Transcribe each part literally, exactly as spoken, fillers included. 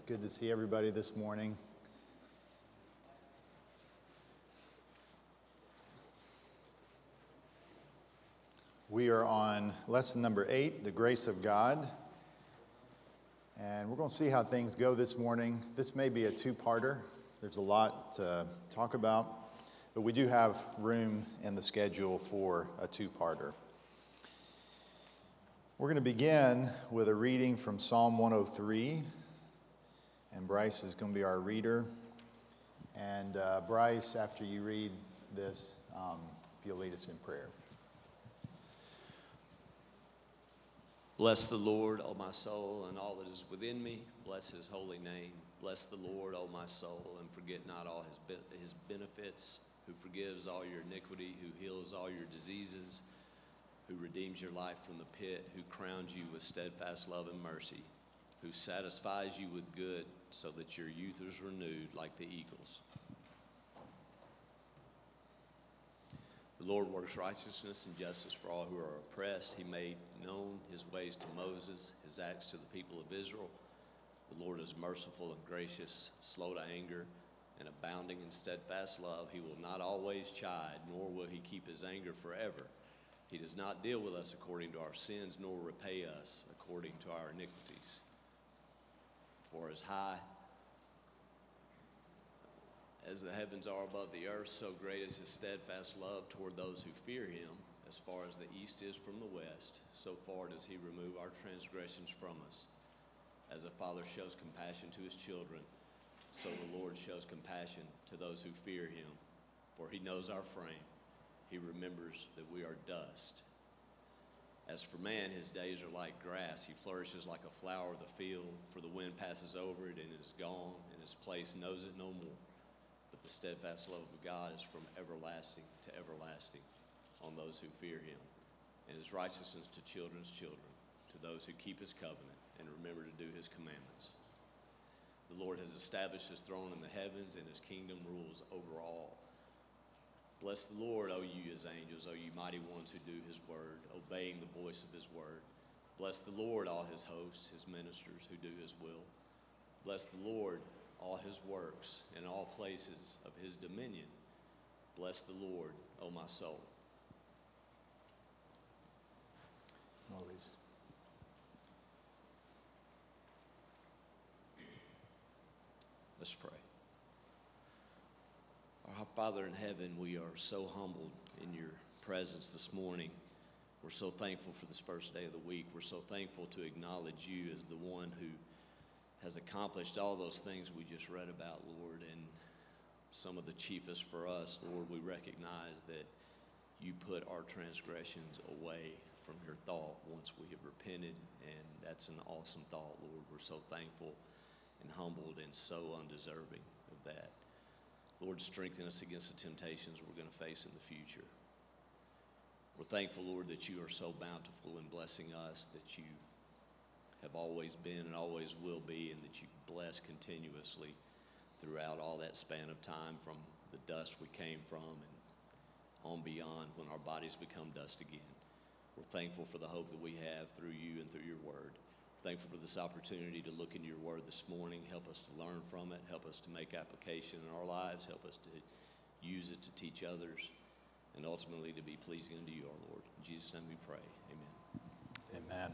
Good to see everybody this morning. We are on lesson number eight, the grace of God. And we're going to see how things go this morning. This may be a two-parter. There's a lot to talk about, but we do have room in the schedule for a two-parter. We're going to begin with a reading from Psalm one oh three. And Bryce is going to be our reader. And uh, Bryce, after you read this, um, if you'll lead us in prayer. Bless the Lord, O my soul, and all that is within me. Bless his holy name. Bless the Lord, O my soul, and forget not all his be- his benefits, who forgives all your iniquity, who heals all your diseases, who redeems your life from the pit, who crowns you with steadfast love and mercy, who satisfies you with good, so that your youth is renewed like the eagles. The Lord works righteousness and justice for all who are oppressed. He made known his ways to Moses, his acts to the people of Israel. The Lord is merciful and gracious, slow to anger, and abounding in steadfast love. He will not always chide, nor will he keep his anger forever. He does not deal with us according to our sins, nor repay us according to our iniquities. For as high as the heavens are above the earth, so great is his steadfast love toward those who fear him. As far as the east is from the west, so far does he remove our transgressions from us. As a father shows compassion to his children, so the Lord shows compassion to those who fear him. For he knows our frame. He remembers that we are dust. As for man, his days are like grass. He flourishes like a flower of the field, for the wind passes over it and it is gone, and his place knows it no more. But the steadfast love of God is from everlasting to everlasting on those who fear him, and his righteousness to children's children, to those who keep his covenant and remember to do his commandments. The Lord has established his throne in the heavens, and his kingdom rules over all. Bless the Lord, O you his angels, O you mighty ones who do his word, obeying the voice of his word. Bless the Lord, all his hosts, his ministers who do his will. Bless the Lord, all his works, in all places of his dominion. Bless the Lord, O my soul. Molly's. Let's pray. Our Father in heaven, we are so humbled in your presence this morning. We're so thankful for this first day of the week. We're so thankful to acknowledge you as the one who has accomplished all those things we just read about, Lord. And some of the chiefest for us, Lord, we recognize that you put our transgressions away from your thought once we have repented, and that's an awesome thought, Lord. We're so thankful and humbled and so undeserving of that. Lord, strengthen us against the temptations we're going to face in the future. We're thankful, Lord, that you are so bountiful in blessing us, that you have always been and always will be, and that you bless continuously throughout all that span of time, from the dust we came from and on beyond when our bodies become dust again. We're thankful for the hope that we have through you and through your word. Thankful for this opportunity to look into your word this morning. Help us to learn from it. Help us to make application in our lives. Help us to use it to teach others, and ultimately to be pleasing unto you, our Lord. In Jesus' name we pray. Amen. Amen.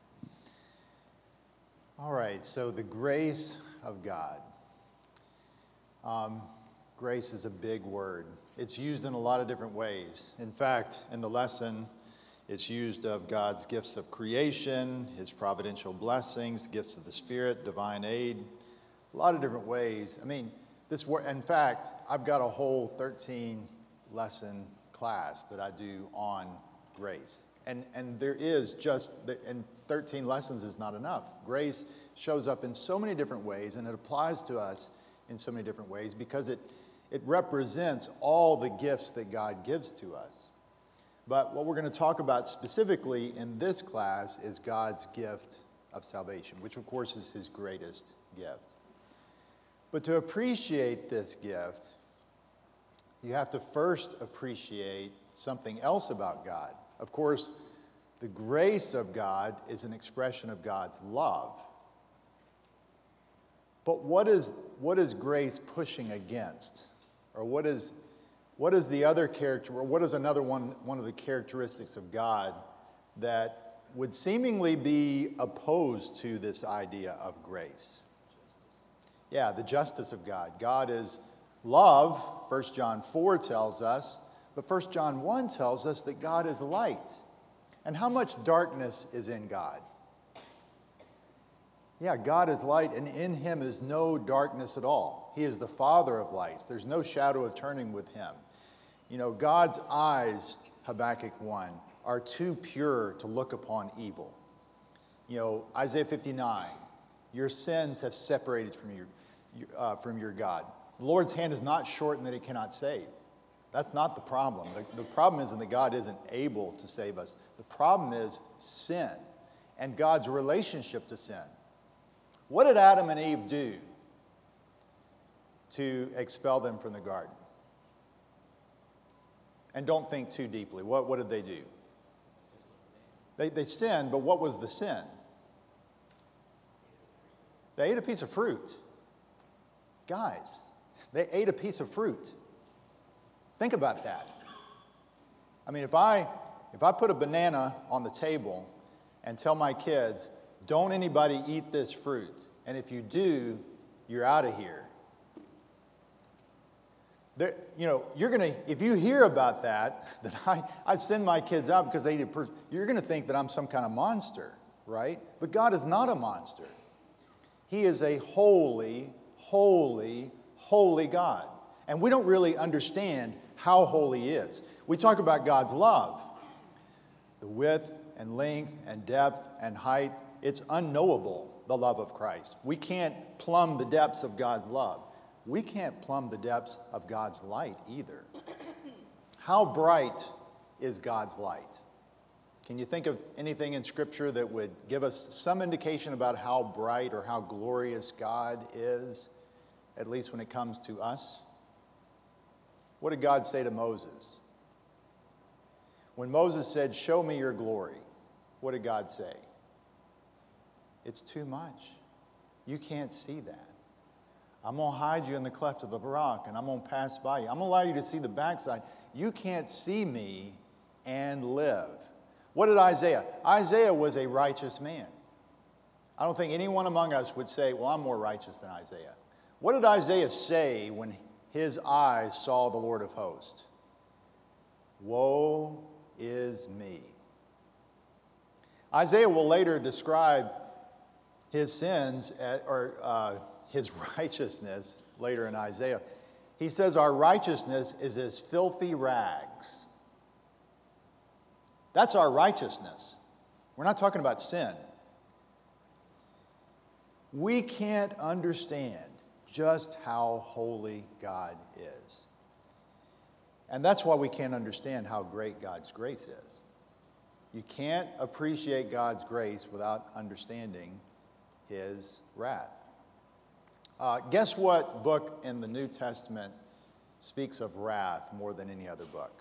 All right, so the grace of God. Um, grace is a big word. It's used in a lot of different ways. In fact, in the lesson, it's used of God's gifts of creation, his providential blessings, gifts of the Spirit, divine aid, a lot of different ways. I mean, this word, in fact, I've got a whole thirteen lesson class that I do on grace. And and there is just, and thirteen lessons is not enough. Grace shows up in so many different ways, and it applies to us in so many different ways because it, it represents all the gifts that God gives to us. But what we're going to talk about specifically in this class is God's gift of salvation, which of course is his greatest gift. But to appreciate this gift, you have to first appreciate something else about God. Of course, the grace of God is an expression of God's love. But what is, what is grace pushing against? Or what is, what is the other character, or what is another one, one of the characteristics of God that would seemingly be opposed to this idea of grace? Yeah, the justice of God. God is love, First John four tells us, but First John one tells us that God is light. And how much darkness is in God? Yeah, God is light, and in him is no darkness at all. He is the Father of lights. There's no shadow of turning with him. You know, God's eyes, Habakkuk one, are too pure to look upon evil. You know, Isaiah fifty-nine, your sins have separated from you, uh, from your God. The Lord's hand is not shortened that it cannot save. That's not the problem. The, the problem isn't that God isn't able to save us. The problem is sin and God's relationship to sin. What did Adam and Eve do to expel them from the garden? And don't think too deeply. What, what did they do? They, they sinned, but what was the sin? They ate a piece of fruit. Guys, they ate a piece of fruit. Think about that. I mean, if I, if I put a banana on the table and tell my kids, don't anybody eat this fruit, and if you do, you're out of here. There, you know, you're gonna, if you hear about that, that I, I send my kids out because they eat a you're gonna think that I'm some kind of monster, right? But God is not a monster. He is a holy, holy, holy God. And we don't really understand how holy He is. We talk about God's love, the width and length and depth and height. It's unknowable, the love of Christ. We can't plumb the depths of God's love. We can't plumb the depths of God's light either. How bright is God's light? Can you think of anything in Scripture that would give us some indication about how bright or how glorious God is, at least when it comes to us? What did God say to Moses? When Moses said, "Show me your glory," what did God say? It's too much. You can't see that. I'm going to hide you in the cleft of the rock, and I'm going to pass by you. I'm going to allow you to see the backside. You can't see me and live. What did Isaiah? Isaiah was a righteous man. I don't think anyone among us would say, well, I'm more righteous than Isaiah. What did Isaiah say when his eyes saw the Lord of hosts? Woe is me. Isaiah will later describe his sins, at, or uh, his righteousness, later in Isaiah. He says our righteousness is as filthy rags. That's our righteousness. We're not talking about sin. We can't understand just how holy God is. And that's why we can't understand how great God's grace is. You can't appreciate God's grace without understanding His wrath. Uh, guess what book in the New Testament speaks of wrath more than any other book?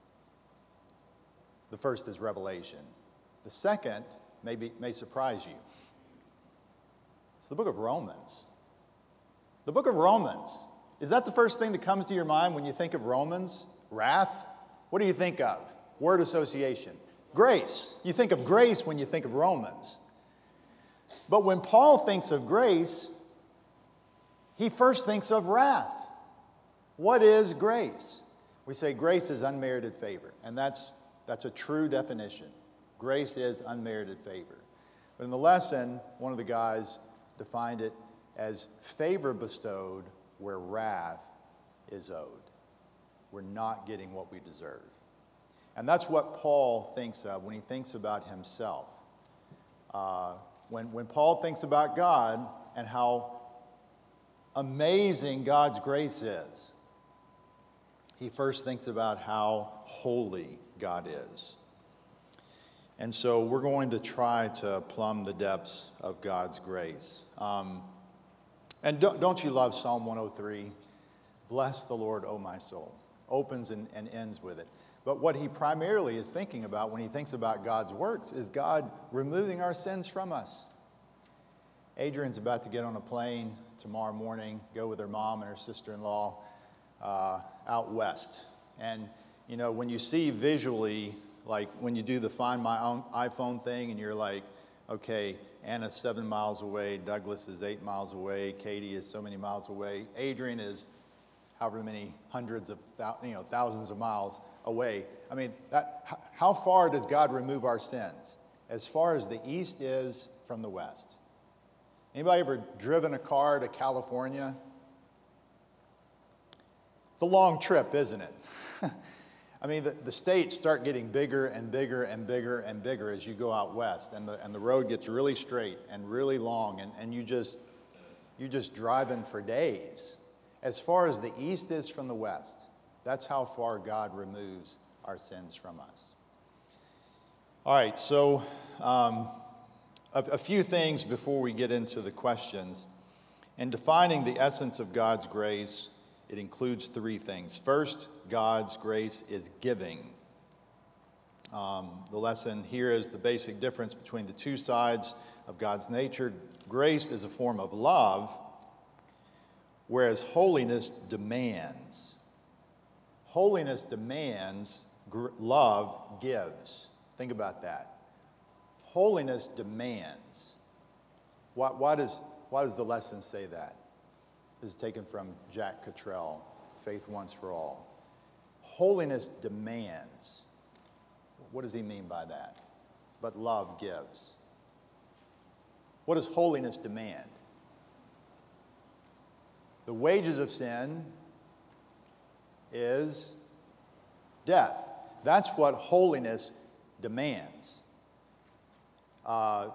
The first is Revelation. The second may, be, may surprise you. It's the book of Romans. The book of Romans. Is that the first thing that comes to your mind when you think of Romans? Wrath? What do you think of? Word association. Grace. You think of grace when you think of Romans. But when Paul thinks of grace, he first thinks of wrath. What is grace? We say grace is unmerited favor, and that's, that's a true definition. Grace is unmerited favor. But in the lesson, one of the guys defined it as favor bestowed where wrath is owed. We're not getting what we deserve. And that's what Paul thinks of when he thinks about himself. Uh, when, when Paul thinks about God and how amazing God's grace is, he first thinks about how holy God is. And so we're going to try to plumb the depths of God's grace. Um, and don't, don't you love Psalm one oh three? Bless the Lord, O my soul. Opens and, and ends with it. But what he primarily is thinking about when he thinks about God's works is God removing our sins from us. Adrian's about to get on a plane tomorrow morning, go with her mom and her sister-in-law uh, out west. And, you know, when you see visually, like when you do the Find My Own iPhone thing and you're like, okay, Anna's seven miles away, Douglas is eight miles away, Katie is so many miles away, Adrian is however many hundreds of, you know, thousands of miles away. I mean, that, how far does God remove our sins? As far as the east is from the west. Anybody ever driven a car to California? It's a long trip, isn't it? I mean, the, the states start getting bigger and bigger and bigger and bigger as you go out west, and the and the road gets really straight and really long, and, and you just you just driving for days. As far as the east is from the west, that's how far God removes our sins from us. All right, so um, a, a few things before we get into the questions. In defining the essence of God's grace, it includes three things. First, God's grace is giving. Um, the lesson here is the basic difference between the two sides of God's nature. Grace is a form of love, whereas holiness demands. Holiness demands, gr- love gives. Think about that. Holiness demands. Why, why, does, why does the lesson say that? This is taken from Jack Cottrell, Faith Once for All. Holiness demands. What does he mean by that? But love gives. What does holiness demand? The wages of sin is death. That's what holiness demands. Uh,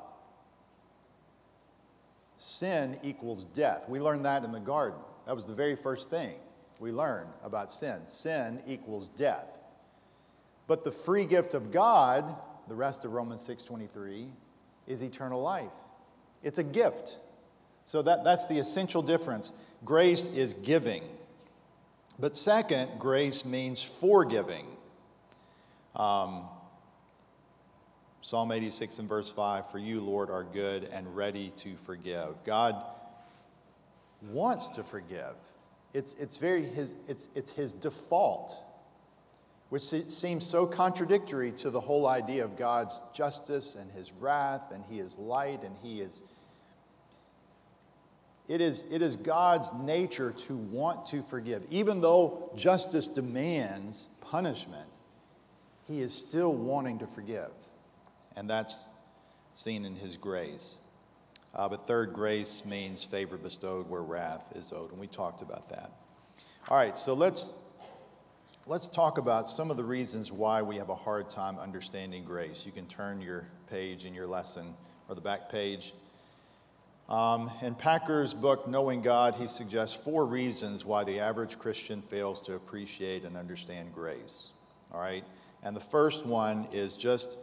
sin equals death. We learned that in the garden. That was the very first thing we learned about sin. Sin equals death. But the free gift of God, the rest of Romans six twenty-three, is eternal life. It's a gift. So that, that's the essential difference. Grace is giving. But second, grace means forgiving. Um, Psalm eighty-six and verse five, for you, Lord, are good and ready to forgive. God wants to forgive. It's, it's, very his, it's, it's his default, which seems so contradictory to the whole idea of God's justice and his wrath, and he is light and he is... It is, it is God's nature to want to forgive. Even though justice demands punishment, he is still wanting to forgive. And that's seen in his grace. Uh, but third, grace means favor bestowed where wrath is owed. And we talked about that. All right, so let's, let's talk about some of the reasons why we have a hard time understanding grace. You can turn your page in your lesson, or the back page. Um, in Packer's book, Knowing God, he suggests four reasons why the average Christian fails to appreciate and understand grace. All right? And the first one is just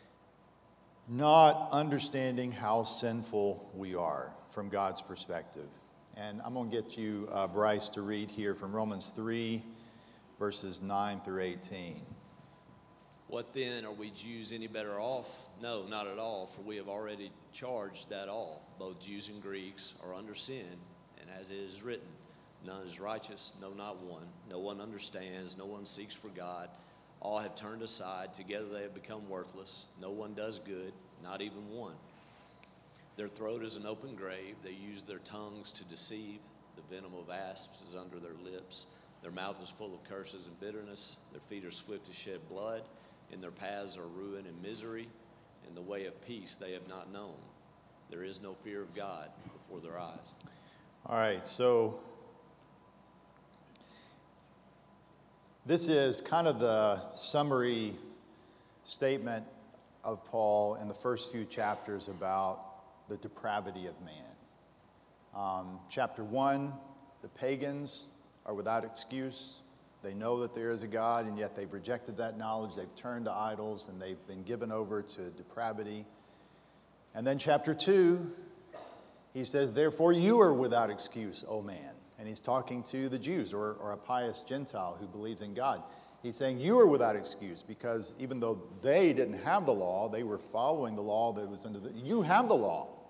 not understanding how sinful we are from God's perspective. And I'm going to get you, uh, Bryce, to read here from Romans three, verses nine through eighteen. What then, are we Jews any better off? No, not at all, for we have already charged that all, both Jews and Greeks, are under sin, and as it is written, none is righteous, no, not one. No one understands, no one seeks for God. All have turned aside, together they have become worthless. No one does good, not even one. Their throat is an open grave. They use their tongues to deceive. The venom of asps is under their lips. Their mouth is full of curses and bitterness. Their feet are swift to shed blood. In their paths are ruin and misery. In the way of peace they have not known. There is no fear of God before their eyes. All right, so this is kind of the summary statement of Paul in the first few chapters about the depravity of man. Um, chapter one, the pagans are without excuse. They know that there is a God, and yet they've rejected that knowledge. They've turned to idols, and they've been given over to depravity. And then chapter two, he says, therefore you are without excuse, O man. And he's talking to the Jews, or, or a pious Gentile who believes in God. He's saying you are without excuse, because even though they didn't have the law, they were following the law that was under the... You have the law.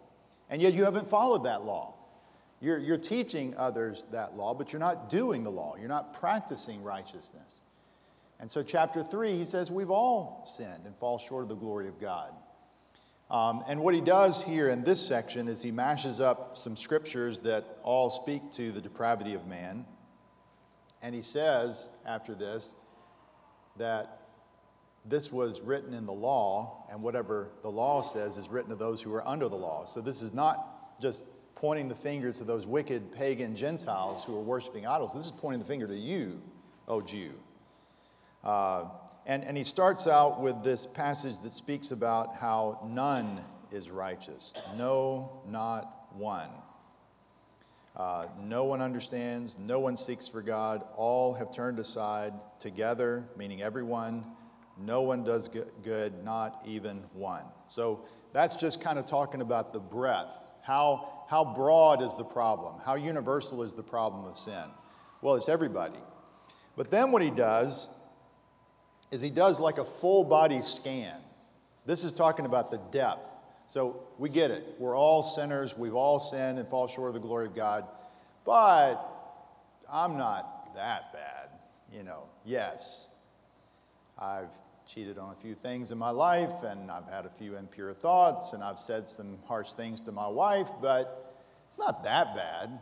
And yet you haven't followed that law. You're, you're teaching others that law, but you're not doing the law. You're not practicing righteousness. And so chapter three, he says we've all sinned and fall short of the glory of God. Um, and what he does here in this section is he mashes up some scriptures that all speak to the depravity of man. And he says, after this, that this was written in the law, and whatever the law says is written to those who are under the law. So this is not just pointing the finger to those wicked pagan Gentiles who are worshiping idols. This is pointing the finger to you, O Jew. Uh, and, and he starts out with this passage that speaks about how none is righteous. No, not one. Uh, no one understands. No one seeks for God. All have turned aside together, meaning everyone. No one does good, not even one. So that's just kind of talking about the breadth. How, how broad is the problem? How universal is the problem of sin? Well, it's everybody. But then what he does is he does like a full body scan. This is talking about the depth. So we get it. We're all sinners. We've all sinned and fall short of the glory of God. But I'm not that bad. You know, yes, I've cheated on a few things in my life, and I've had a few impure thoughts, and I've said some harsh things to my wife, but it's not that bad.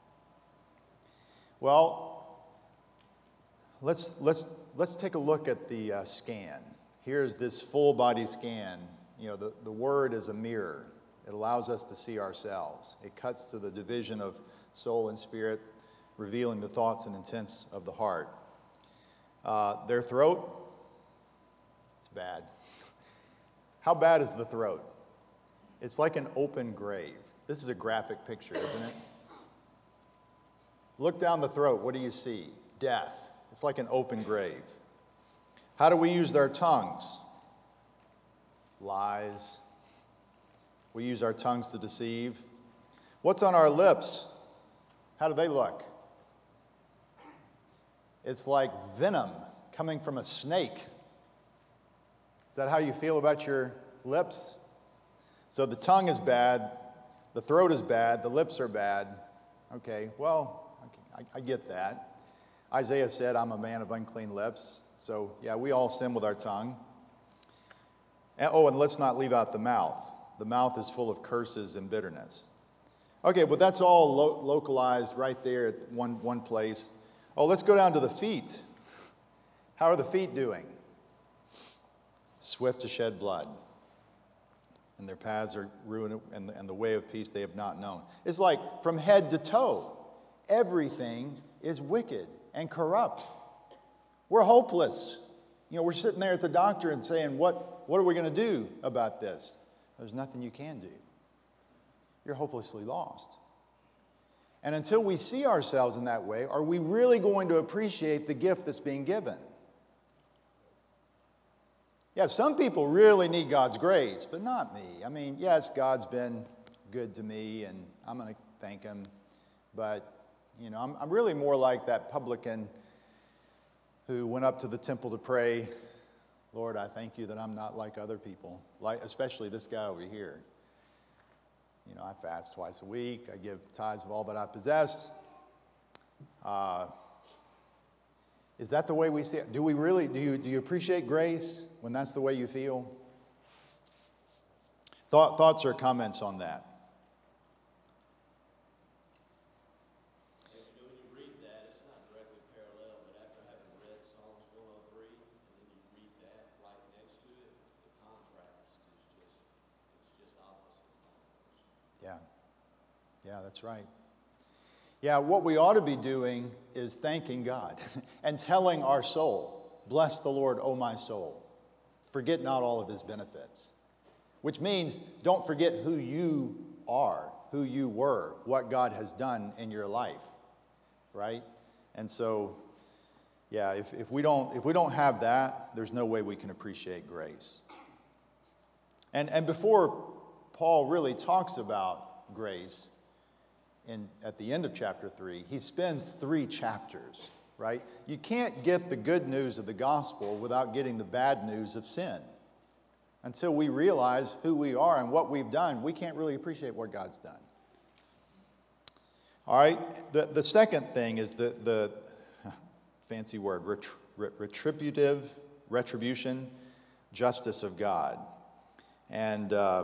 Well, let's let's let's take a look at the uh, scan. Here's this full body scan. You know, the, the word is a mirror. It allows us to see ourselves. It cuts to the division of soul and spirit, revealing the thoughts and intents of the heart. Uh, their throat, it's bad. How bad is the throat? It's like an open grave. This is a graphic picture, isn't it? Look down the throat. What do you see? Death. It's like an open grave. How do we use our tongues? Lies. We use our tongues to deceive. What's on our lips? How do they look? It's like venom coming from a snake. Is that how you feel about your lips? So the tongue is bad, the throat is bad, the lips are bad. Okay, well, I, I get that. Isaiah said, I'm a man of unclean lips. So, yeah, we all sin with our tongue. And, oh, and let's not leave out the mouth. The mouth is full of curses and bitterness. Okay, but that's all lo- localized right there at one, one place. Oh, let's go down to the feet. How are the feet doing? Swift to shed blood. And their paths are ruined, and, and the way of peace they have not known. It's like from head to toe, everything is wicked and corrupt. We're hopeless. You know, we're sitting there at the doctor and saying, what, what are we going to do about this? There's nothing you can do. You're hopelessly lost. And until we see ourselves in that way, are we really going to appreciate the gift that's being given? Yeah, some people really need God's grace, but not me. I mean, yes, God's been good to me, and I'm going to thank him. But, you know, I'm, I'm really more like that publican who went up to the temple to pray, Lord, I thank you that I'm not like other people, like especially this guy over here. You know, I fast twice a week. I give tithes of all that I possess. Uh, is that the way we see it? Do we really, do you, do you appreciate grace when that's the way you feel? Thought, thoughts or comments on that? When you read that, it's not directly parallel, but after having read Psalms one oh three, and then you read that right next to it, the contrast is just, it's just opposite. Yeah. Yeah, that's right. Yeah, what we ought to be doing is thanking God and telling our soul, bless the Lord, O my soul. Forget not all of his benefits. Which means don't forget who you are, who you were, what God has done in your life. Right? And so, yeah, if, if we don't if we don't have that, there's no way we can appreciate grace. And and before Paul really talks about grace, in, at the end of chapter three, he spends three chapters, right? You can't get the good news of the gospel without getting the bad news of sin. Until we realize who we are and what we've done, we can't really appreciate what God's done. All right, the, the second thing is the, the fancy word, ret- retributive, retribution, justice of God. And uh,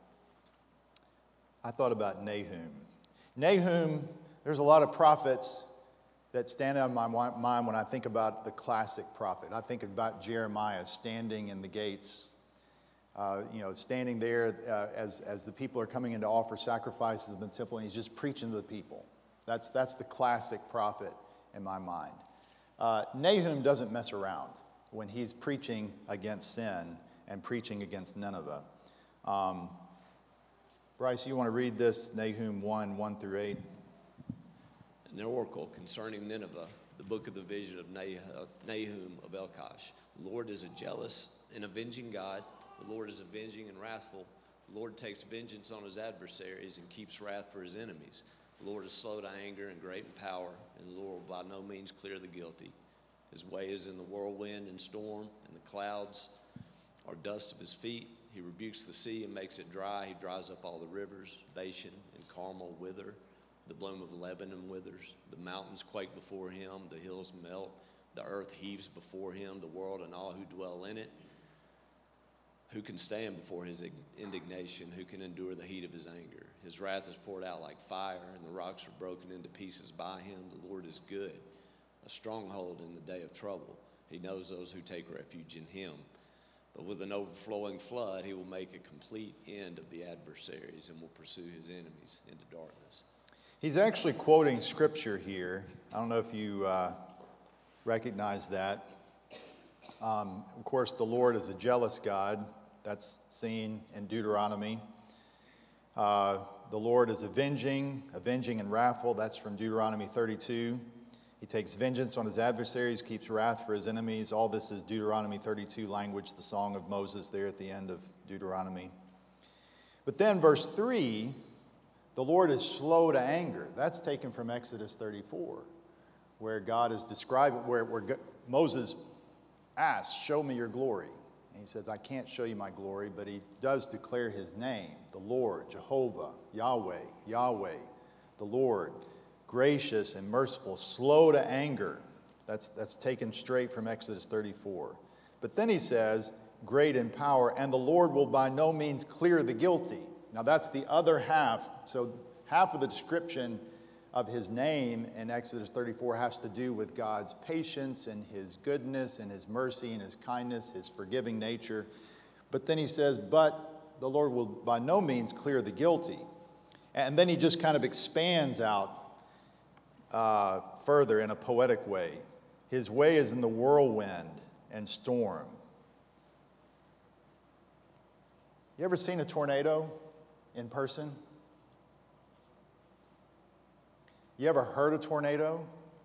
I thought about Nahum. Nahum, there's a lot of prophets that stand out in my mind when I think about the classic prophet. I think about Jeremiah standing in the gates. Uh, you know, standing there uh, as, as the people are coming in to offer sacrifices in the temple, and he's just preaching to the people. That's, that's the classic prophet in my mind. Uh, Nahum doesn't mess around when he's preaching against sin and preaching against Nineveh. Um, Bryce, you want to read this, Nahum one, one through eight? An oracle concerning Nineveh, the book of the vision of Nahum of Elkosh. The Lord is a jealous and avenging God. The Lord is avenging and wrathful. The Lord takes vengeance on his adversaries and keeps wrath for his enemies. The Lord is slow to anger and great in power, and the Lord will by no means clear the guilty. His way is in the whirlwind and storm, and the clouds are dust of his feet. He rebukes the sea and makes it dry. He dries up all the rivers. Bashan and Carmel wither. The bloom of Lebanon withers. The mountains quake before him. The hills melt. The earth heaves before him, the world and all who dwell in it. Who can stand before his indignation? Who can endure the heat of his anger? His wrath is poured out like fire, and the rocks are broken into pieces by him. The Lord is good, a stronghold in the day of trouble. He knows those who take refuge in him. But with an overflowing flood, he will make a complete end of the adversaries and will pursue his enemies into darkness. He's actually quoting scripture here. I don't know if you uh, recognize that. Um, of course, the Lord is a jealous God. That's seen in Deuteronomy. Uh, the Lord is avenging, avenging and wrathful. That's from Deuteronomy thirty-two. He takes vengeance on his adversaries, keeps wrath for his enemies. All this is Deuteronomy thirty-two language, the song of Moses there at the end of Deuteronomy. But then verse three, the Lord is slow to anger. That's taken from Exodus thirty-four, where God is describing, where, where Moses asks, show me your glory. And he says, I can't show you my glory, but he does declare his name, the Lord, Jehovah, Yahweh, Yahweh, the Lord, gracious and merciful, slow to anger. That's, that's taken straight from Exodus thirty-four. But then he says, great in power, and the Lord will by no means clear the guilty. Now that's the other half. So half of the description of his name in Exodus thirty-four has to do with God's patience and his goodness and his mercy and his kindness, his forgiving nature. But then he says, but the Lord will by no means clear the guilty. And then he just kind of expands out uh, further in a poetic way. His way is in the whirlwind and storm. You ever seen a tornado in person? You ever heard a tornado?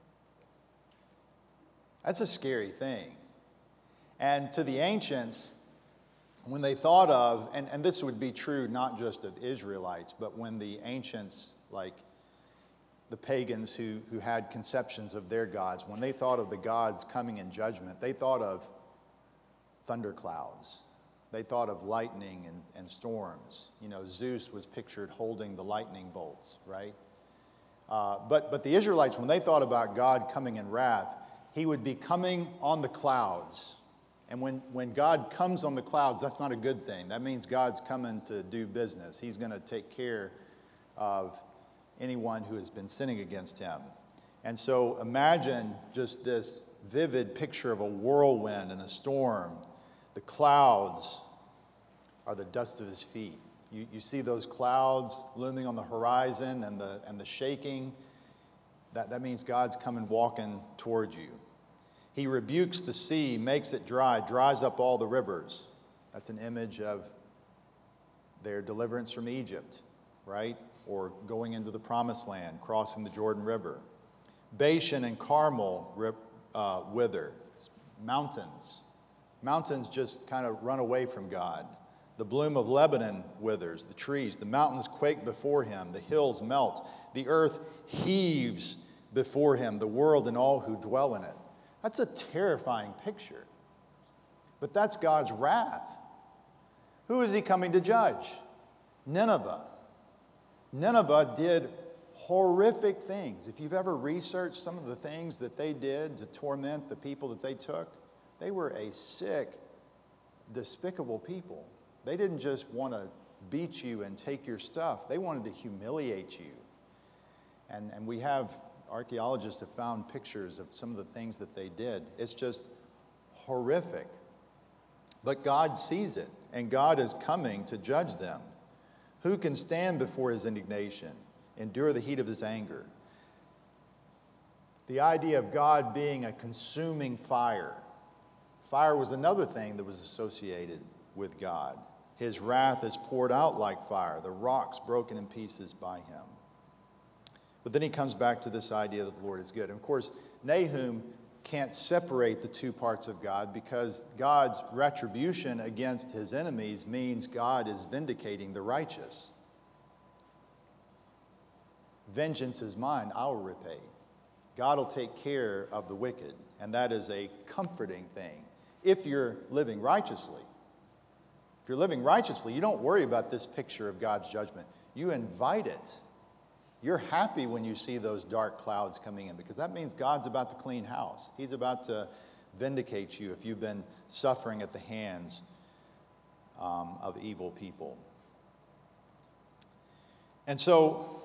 That's a scary thing. And to the ancients, when they thought of, and, and this would be true not just of Israelites, but when the ancients, like the pagans who, who had conceptions of their gods, when they thought of the gods coming in judgment, they thought of thunderclouds. They thought of lightning and, and storms. You know, Zeus was pictured holding the lightning bolts, right? Uh, but, but the Israelites, when they thought about God coming in wrath, he would be coming on the clouds. And when, when God comes on the clouds, that's not a good thing. That means God's coming to do business. He's going to take care of anyone who has been sinning against him. And so imagine just this vivid picture of a whirlwind and a storm. The clouds are the dust of his feet. You, you see those clouds looming on the horizon and the, and the shaking. That, that means God's coming walking toward you. He rebukes the sea, makes it dry, dries up all the rivers. That's an image of their deliverance from Egypt, right? Or going into the promised land, crossing the Jordan River. Bashan and Carmel uh, wither. Mountains. Mountains just kind of run away from God. The bloom of Lebanon withers, the trees, the mountains quake before him, the hills melt, the earth heaves before him, the world and all who dwell in it. That's a terrifying picture. But that's God's wrath. Who is he coming to judge? Nineveh. Nineveh did horrific things. If you've ever researched some of the things that they did to torment the people that they took, they were a sick, despicable people. They didn't just want to beat you and take your stuff. They wanted to humiliate you. And, and we have, archaeologists have found pictures of some of the things that they did. It's just horrific. But God sees it, and God is coming to judge them. Who can stand before his indignation, endure the heat of his anger? The idea of God being a consuming fire. Fire was another thing that was associated with God. His wrath is poured out like fire, the rocks broken in pieces by him. But then he comes back to this idea that the Lord is good. And of course, Nahum can't separate the two parts of God, because God's retribution against his enemies means God is vindicating the righteous. Vengeance is mine, I will repay. God will take care of the wicked, and that is a comforting thing if you're living righteously. If you're living righteously, you don't worry about this picture of God's judgment. You invite it. You're happy when you see those dark clouds coming in, because that means God's about to clean house. He's about to vindicate you if you've been suffering at the hands um, of evil people. And so,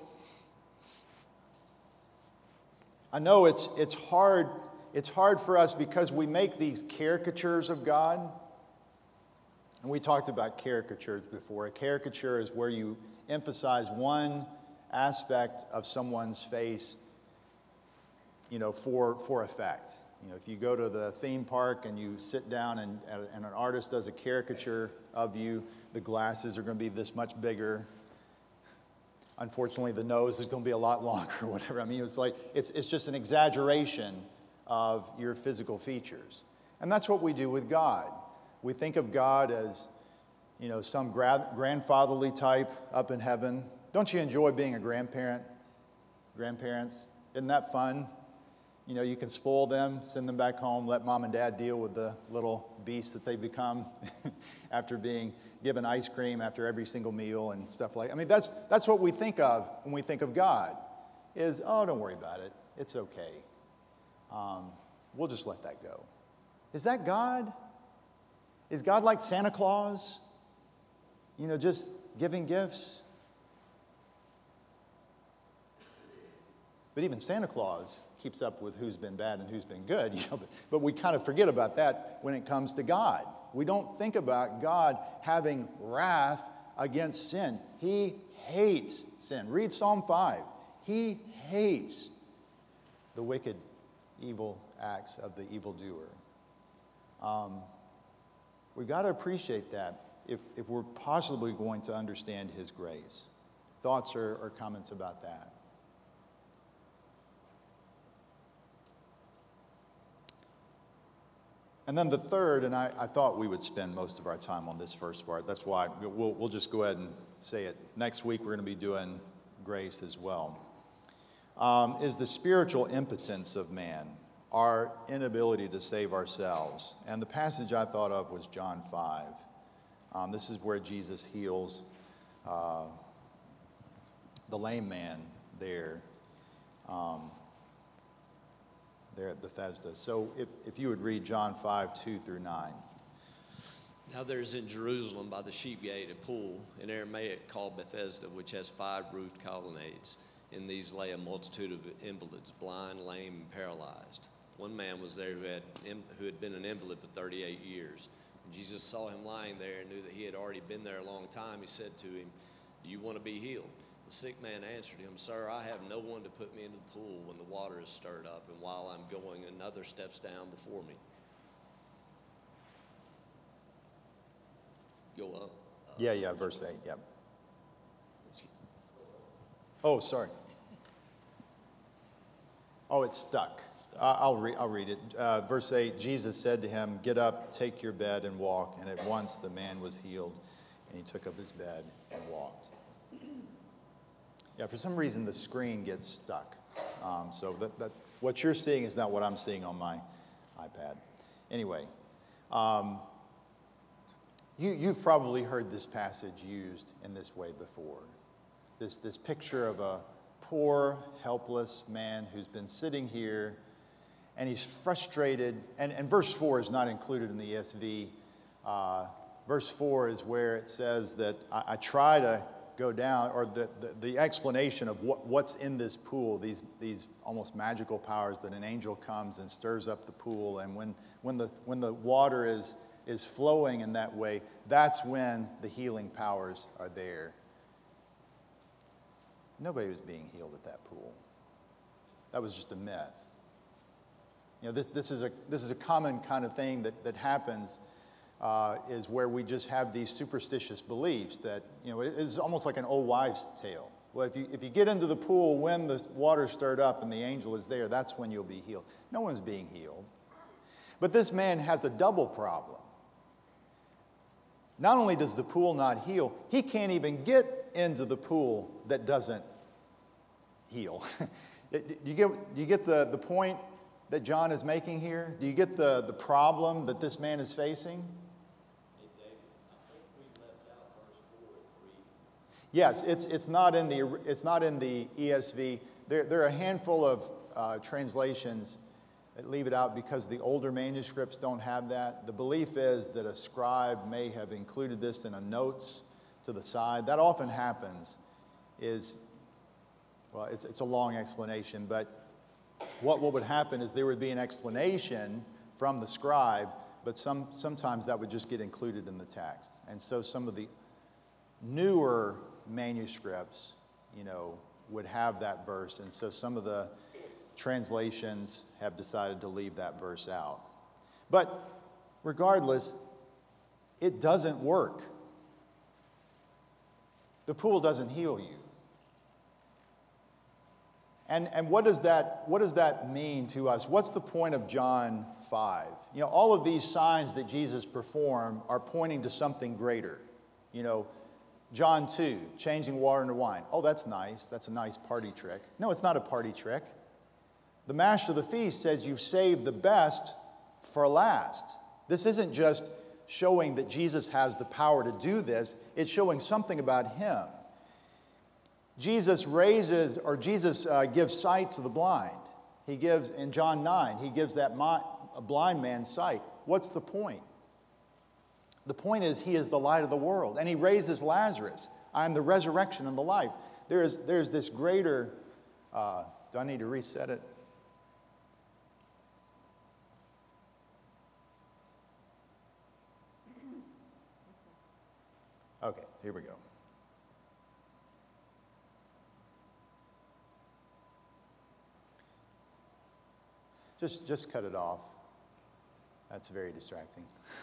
I know it's it's hard, it's hard for us because we make these caricatures of God. And we talked about caricatures before. A caricature is where you emphasize one aspect of someone's face, you know, for, for effect. You know, if you go to the theme park and you sit down and, and an artist does a caricature of you, the glasses are going to be this much bigger. Unfortunately, the nose is going to be a lot longer or whatever. I mean, it's like, it's, it's just an exaggeration of your physical features. And that's what we do with God. We think of God as, you know, some gra- grandfatherly type up in heaven. Don't you enjoy being a grandparent? Grandparents, isn't that fun? You know, you can spoil them, send them back home, let mom and dad deal with the little beasts that they become after being given ice cream after every single meal and stuff like that. I mean, that's, that's what we think of when we think of God, is, oh, don't worry about it. It's okay. Um, we'll just let that go. Is that God? Is God like Santa Claus? You know, just giving gifts? But even Santa Claus keeps up with who's been bad and who's been good. You know, but, but we kind of forget about that when it comes to God. We don't think about God having wrath against sin. He hates sin. Read Psalm five. He hates the wicked, evil acts of the evildoer. Um, we've got to appreciate that if, if we're possibly going to understand his grace. Thoughts or, or comments about that? And then the third, and I, I thought we would spend most of our time on this first part. That's why we'll, we'll just go ahead and say it. Next week we're going to be doing grace as well. Um, is the spiritual impotence of man, our inability to save ourselves. And the passage I thought of was John five. Um, this is where Jesus heals uh, the lame man there. Um, there at Bethesda. So if, if you would read John five, two through nine. Now there's in Jerusalem by the sheep gate a pool in Aramaic called Bethesda, which has five roofed colonnades. In these lay a multitude of invalids, blind, lame, and paralyzed. One man was there who had, who had been an invalid for thirty-eight years. When Jesus saw him lying there and knew that he had already been there a long time, he said to him, "Do you want to be healed?" The sick man answered him, "Sir, I have no one to put me into the pool when the water is stirred up, and while I'm going, another steps down before me." Go up. Uh, yeah, yeah, verse eight, yep. Oh, sorry. Oh, it's stuck. Uh, I'll, re- I'll read it. Uh, verse eight, Jesus said to him, "Get up, take your bed, and walk." And at once the man was healed, and he took up his bed and walked. Yeah, for some reason the screen gets stuck. Um, so that, that what you're seeing is not what I'm seeing on my iPad. Anyway, um, You, you've probably heard this passage used in this way before. This, this picture of a poor, helpless man who's been sitting here, and he's frustrated. And, and verse four is not included in the E S V. Uh, verse four is where it says that I, I try to go down, or the, the, the explanation of what, what's in this pool, these, these almost magical powers that an angel comes and stirs up the pool. And when, when, the, when the water is, is flowing in that way, that's when the healing powers are there. Nobody was being healed at that pool. That was just a myth. You know, this, this, is, a, this is a common kind of thing that, that happens, uh, is where we just have these superstitious beliefs that, you know, it's almost like an old wives' tale. Well, if you, if you get into the pool when the water's stirred up and the angel is there, that's when you'll be healed. No one's being healed. But this man has a double problem. Not only does the pool not heal, he can't even get into the pool that doesn't heal. Do you get, do you get the, the point that John is making here? Do you get the, the problem that this man is facing? Hey, David, I think we left out verse four and three. Yes, it's, it's, not in the, it's not in the E S V. There, there are a handful of uh, translations that leave it out because the older manuscripts don't have that. The belief is that a scribe may have included this in a notes to the side. That often happens. Is, well, it's, it's a long explanation, but what, what would happen is there would be an explanation from the scribe, but some, sometimes that would just get included in the text. And so some of the newer manuscripts, you know, would have that verse. And so some of the translations have decided to leave that verse out. But regardless, it doesn't work. The pool doesn't heal you. And, and what does that, what does that mean to us? What's the point of John five? You know, all of these signs that Jesus performed are pointing to something greater. You know, John two, changing water into wine. Oh, that's nice. That's a nice party trick. No, it's not a party trick. The master of the feast says you've saved the best for last. This isn't just showing that Jesus has the power to do this. It's showing something about him. Jesus raises, or Jesus uh, gives sight to the blind. He gives, in John nine, he gives that mi- a blind man sight. What's the point? The point is he is the light of the world. And he raises Lazarus. I am the resurrection and the life. There is, there's this greater, uh, do I need to reset it? Okay, here we go. Just, just cut it off. That's very distracting.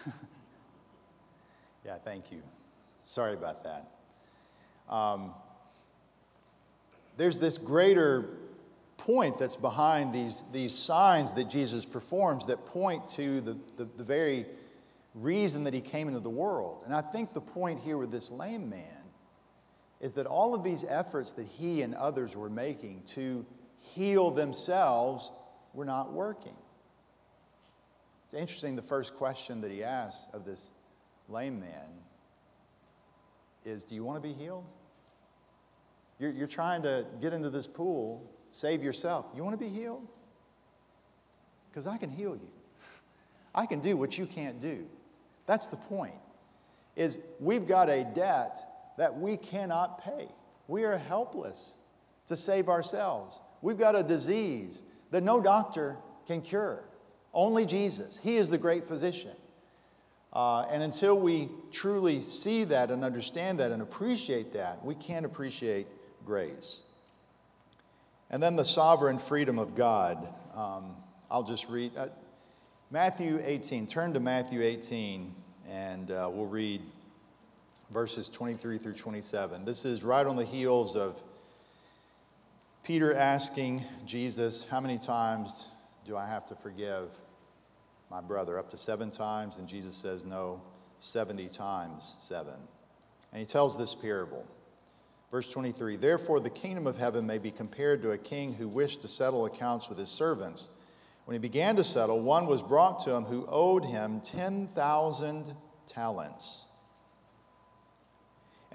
Yeah, thank you. Sorry about that. Um, there's this greater point that's behind these, these signs that Jesus performs that point to the, the, the very reason that he came into the world. And I think the point here with this lame man is that all of these efforts that he and others were making to heal themselves were not working. It's interesting, the first question that he asks of this lame man is, do you want to be healed? You're, you're trying to get into this pool, save yourself. You want to be healed? Because I can heal you. I can do what you can't do. That's the point, is we've got a debt that we cannot pay. We are helpless to save ourselves. We've got a disease that no doctor can cure. Only Jesus. He is the great physician. Uh, and until we truly see that and understand that and appreciate that, we can't appreciate grace. And then the sovereign freedom of God. Um, I'll just read uh, Matthew eighteen. Turn to Matthew eighteen, and uh, we'll read verses twenty-three through twenty-seven. This is right on the heels of Peter asking Jesus, how many times do I have to forgive my brother? Up to seven times. And Jesus says, no, seventy times seven. And he tells this parable. Verse twenty-three, therefore the kingdom of heaven may be compared to a king who wished to settle accounts with his servants. When he began to settle, one was brought to him who owed him ten thousand talents.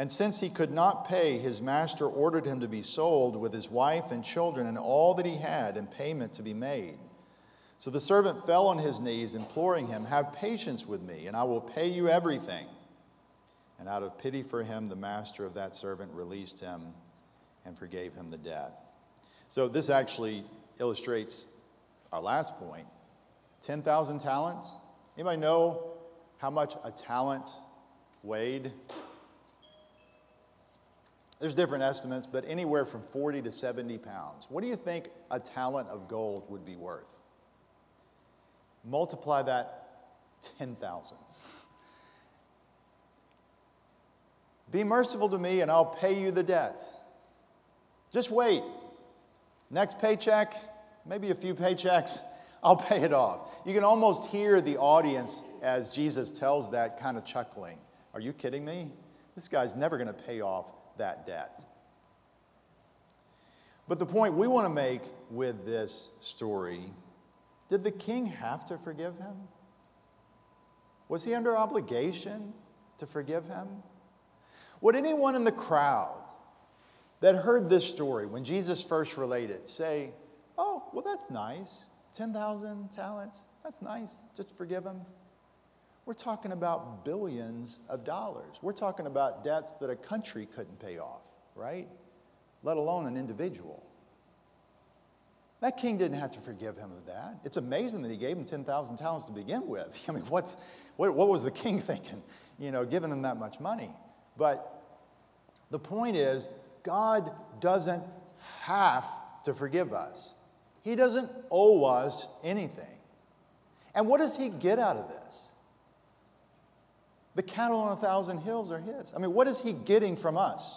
And since he could not pay, his master ordered him to be sold with his wife and children and all that he had in payment to be made. So the servant fell on his knees, imploring him, "Have patience with me, and I will pay you everything." And out of pity for him, the master of that servant released him and forgave him the debt. So this actually illustrates our last point. ten thousand talents. Anybody know how much a talent weighed? There's different estimates, but anywhere from forty to seventy pounds. What do you think a talent of gold would be worth? Multiply that ten thousand. Be merciful to me and I'll pay you the debt. Just wait. Next paycheck, maybe a few paychecks, I'll pay it off. You can almost hear the audience as Jesus tells that kind of chuckling. Are you kidding me? This guy's never going to pay off that debt. But the point we want to make with this story, did the king have to forgive him? Was he under obligation to forgive him? Would anyone in the crowd that heard this story when Jesus first related it say, "Oh, well, that's nice. ten thousand talents, that's nice. Just forgive him"? We're talking about billions of dollars. We're talking about debts that a country couldn't pay off, right? Let alone an individual. That king didn't have to forgive him of that. It's amazing that he gave him ten thousand talents to begin with. I mean, what's, what, what was the king thinking, you know, giving him that much money? But the point is, God doesn't have to forgive us. He doesn't owe us anything. And what does he get out of this? The cattle on a thousand hills are his. I mean, what is he getting from us?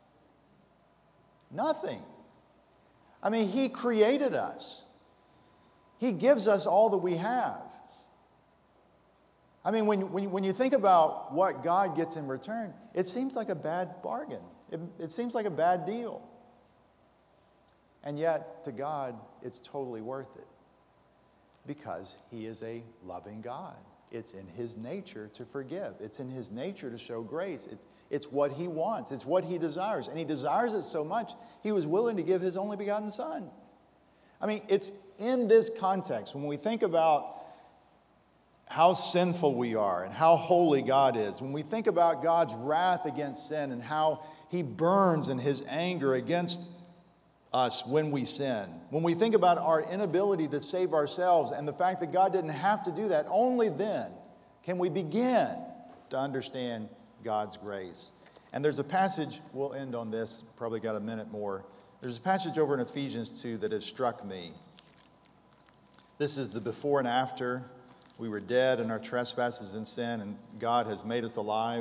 Nothing. I mean, he created us. He gives us all that we have. I mean, when, when, when you think about what God gets in return, it seems like a bad bargain. It, it seems like a bad deal. And yet, to God, it's totally worth it. Because he is a loving God. It's in his nature to forgive. It's in his nature to show grace. It's, it's what he wants. It's what he desires. And he desires it so much, he was willing to give his only begotten son. I mean, it's in this context, when we think about how sinful we are and how holy God is, when we think about God's wrath against sin and how he burns in his anger against us when we sin, when we think about our inability to save ourselves and the fact that God didn't have to do that, only then can we begin to understand God's grace. And there's a passage, we'll end on this, probably got a minute more. There's a passage over in Ephesians two that has struck me. This is the before and after. We were dead in our trespasses and sin, and God has made us alive.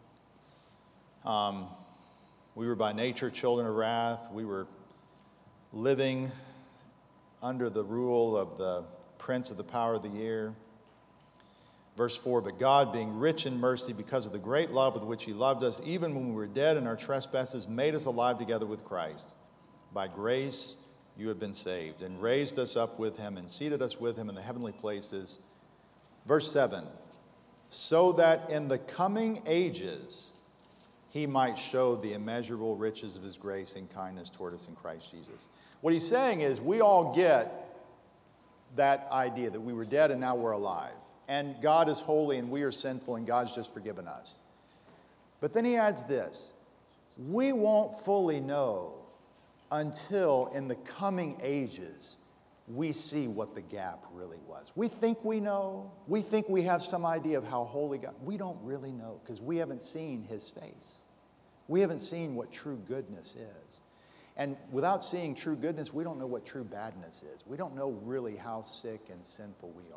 Um, we were by nature children of wrath. We were living under the rule of the prince of the power of the air. Verse four, but God, being rich in mercy because of the great love with which he loved us, even when we were dead in our trespasses, made us alive together with Christ. By grace you have been saved, and raised us up with him, and seated us with him in the heavenly places. Verse seven, so that in the coming ages he might show the immeasurable riches of his grace and kindness toward us in Christ Jesus. What he's saying is we all get that idea that we were dead and now we're alive. And God is holy and we are sinful and God's just forgiven us. But then he adds this, we won't fully know until in the coming ages we see what the gap really was. We think we know. We think we have some idea of how holy God. We don't really know because we haven't seen his face. We haven't seen what true goodness is. And without seeing true goodness, we don't know what true badness is. We don't know really how sick and sinful we are.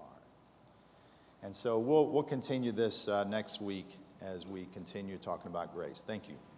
And so we'll, we'll continue this uh, next week as we continue talking about grace. Thank you.